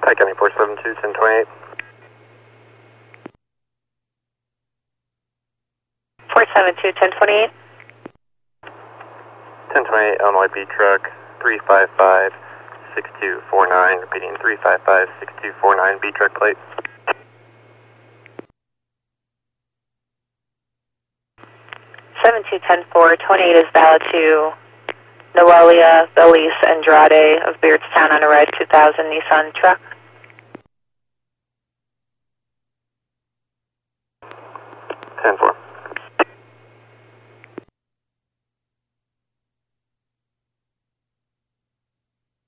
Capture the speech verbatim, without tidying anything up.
Pike County four seven two, ten twenty-eight. four seven two, ten twenty-eight. ten twenty-eight, Illinois B truck, three five five, six two four nine, repeating three five five, six two four nine, B truck plate. seven two one four, twenty-eight is valid to Noelia Belis Andrade of Beardstown on a ride two thousand Nissan truck. ten four.